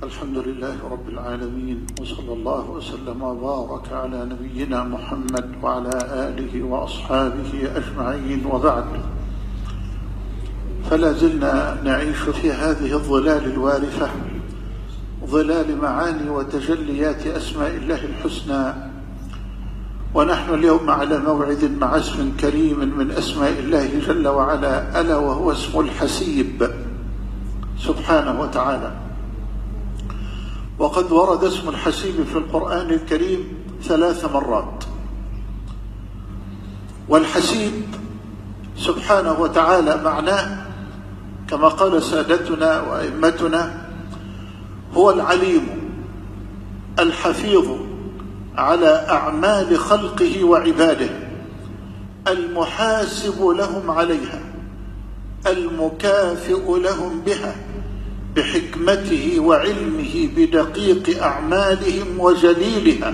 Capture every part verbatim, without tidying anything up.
الحمد لله رب العالمين، وصلى الله وسلم وبارك على نبينا محمد وعلى آله وأصحابه أجمعين، وبعد. فلا زلنا نعيش في هذه الظلال الوارفة، ظلال معاني وتجليات أسماء الله الحسنى، ونحن اليوم على موعد مع اسم كريم من أسماء الله جل وعلا، ألا وهو اسم الحسيب سبحانه وتعالى. وقد ورد اسم الحسيب في القرآن الكريم ثلاث مرات. والحسيب سبحانه وتعالى معناه كما قال سادتنا وأئمتنا هو العليم الحفيظ على أعمال خلقه وعباده، المحاسب لهم عليها، المكافئ لهم بها بحكمته وعلمه بدقيق أعمالهم وجليلها.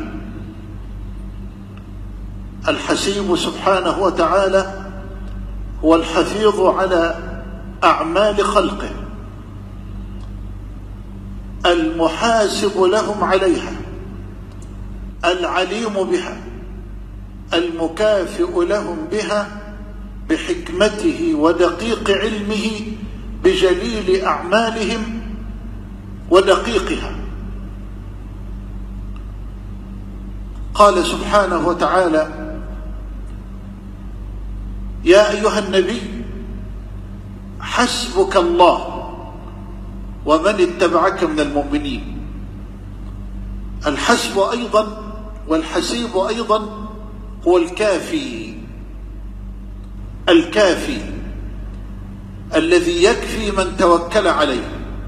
الحسيب سبحانه وتعالى هو الحفيظ على أعمال خلقه، المحاسب لهم عليها، العليم بها، المكافئ لهم بها بحكمته ودقيق علمه بجليل أعمالهم ودقيقها. قال سبحانه وتعالى: يا أيها النبي حسبك الله ومن اتبعك من المؤمنين. الحسب أيضا والحسيب أيضا هو الكافي، الكافي الذي يكفي من توكل عليه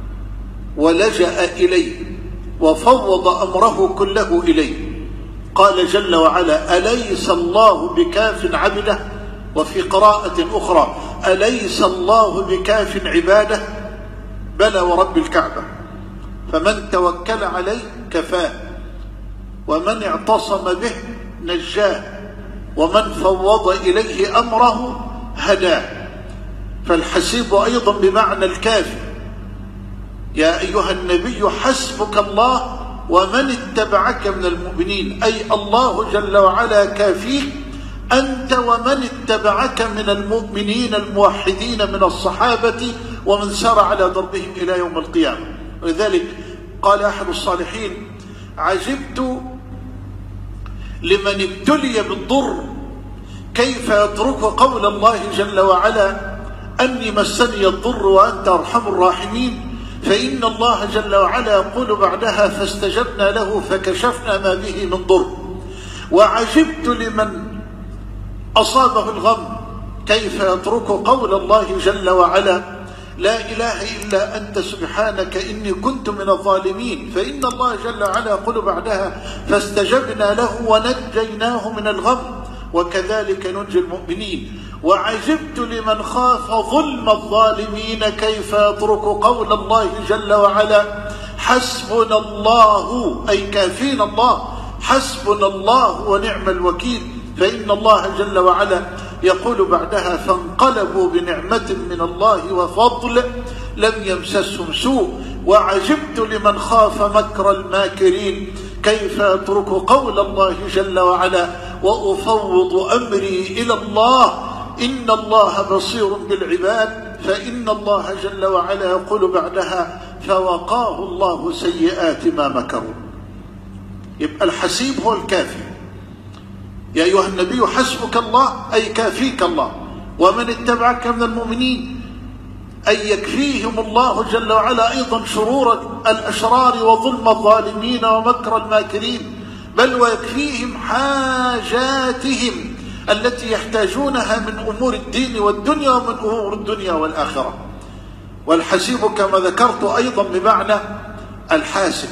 ولجأ إليه وفوض أمره كله إليه. قال جل وعلا: أليس الله بكاف عبده؟ وفي قراءة أخرى: أليس الله بكاف عباده؟ بلى ورب الكعبة. فمن توكل عليه كفاه، ومن اعتصم به نجاه، ومن فوض إليه أمره هداه. فالحسيب أيضا بمعنى الكافي. يا أيها النبي حسبك الله ومن اتبعك من المؤمنين، أي الله جل وعلا كافيك أنت ومن اتبعك من المؤمنين الموحدين من الصحابة ومن سار على دربهم إلى يوم القيامة. ولذلك قال أحد الصالحين: عجبت لمن ابتلي بالضر كيف يترك قول الله جل وعلا: أني مسني الضر وأنت أرحم الراحمين، فإن الله جل وعلا يقول بعدها: فاستجبنا له فكشفنا ما به من ضر. وعجبت لمن أصابه الغم كيف يترك قول الله جل وعلا: لا إله إلا أنت سبحانك إني كنت من الظالمين، فإن الله جل وعلا يقول بعدها: فاستجبنا له ونجيناه من الغم، وكذلك ننجي المؤمنين. وعجبت لمن خاف ظلم الظالمين كيف يترك قول الله جل وعلا: حسبنا الله، أي كافينا الله، حسبنا الله ونعم الوكيل، فإن الله جل وعلا يقول بعدها: فانقلبوا بنعمة من الله وفضل لم يمسسهم سوء. وعجبت لمن خاف مكر الماكرين كيف يترك قول الله جل وعلا: وأفوض أمري إلى الله إن الله بصير بالعباد، فإن الله جل وعلا يقول بعدها: فوقاه الله سيئات ما مكروا. يبقى الحسيب هو الكافي. يا أيها النبي حسبك الله، أي كافيك الله، ومن اتبعك من المؤمنين، أي يكفيهم الله جل وعلا أيضا شرور الأشرار وظلم الظالمين ومكر الماكرين، بل ويكفيهم حاجاتهم التي يحتاجونها من أمور الدين والدنيا ومن أمور الدنيا والآخرة. والحسيب كما ذكرت أيضا بمعنى الحاسب،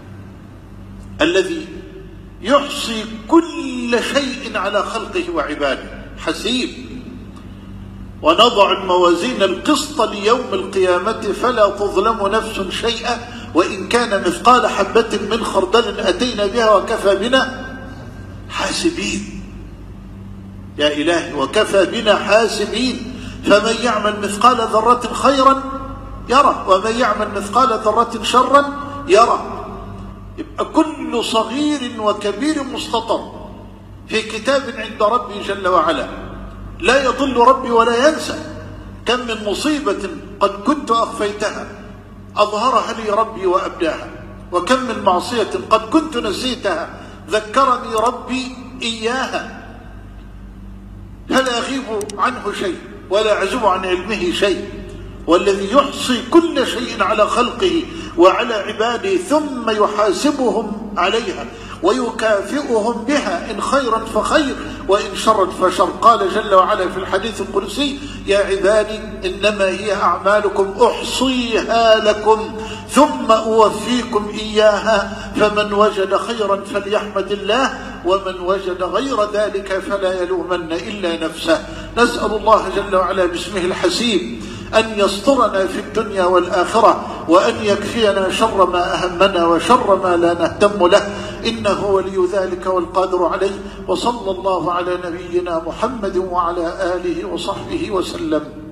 الذي يحصي كل شيء على خلقه وعباده. حسيب. ونضع الموازين القسط ليوم القيامة فلا تظلم نفس شيئا وإن كان مثقال حبة من خردل أتينا بها وكفى بنا حاسبين. يا إلهي وكفى بنا حاسبين. فمن يعمل مثقال ذرة خيرا يرى ومن يعمل مثقال ذرة شرا يرى. يبقى كل صغير وكبير مستطر في كتاب عند ربي جل وعلا، لا يضل ربي ولا ينسى. كم من مصيبة قد كنت أخفيتها أظهرها لي ربي وأبداها، وكم من معصية قد كنت نسيتها ذكرني ربي إياها. فلا أغيب عنه شيء ولا أعزب عن علمه شيء، والذي يحصي كل شيء على خلقه وعلى عباده ثم يحاسبهم عليها ويكافئهم بها، إن خيرا فخير وإن شرا فشر. قال جل وعلا في الحديث القدسي: يا عبادي إنما هي أعمالكم أحصيها لكم ثم أوفيكم إياها، فمن وجد خيرا فليحمد الله ومن وجد غير ذلك فلا يلومن إلا نفسه. نسأل الله جل وعلا باسمه الحسيب أن يسترنا في الدنيا والآخرة، وأن يكفينا شر ما أهمنا وشر ما لا نهتم له، إنه ولي ذلك والقادر عليه. وصلى الله على نبينا محمد وعلى آله وصحبه وسلم.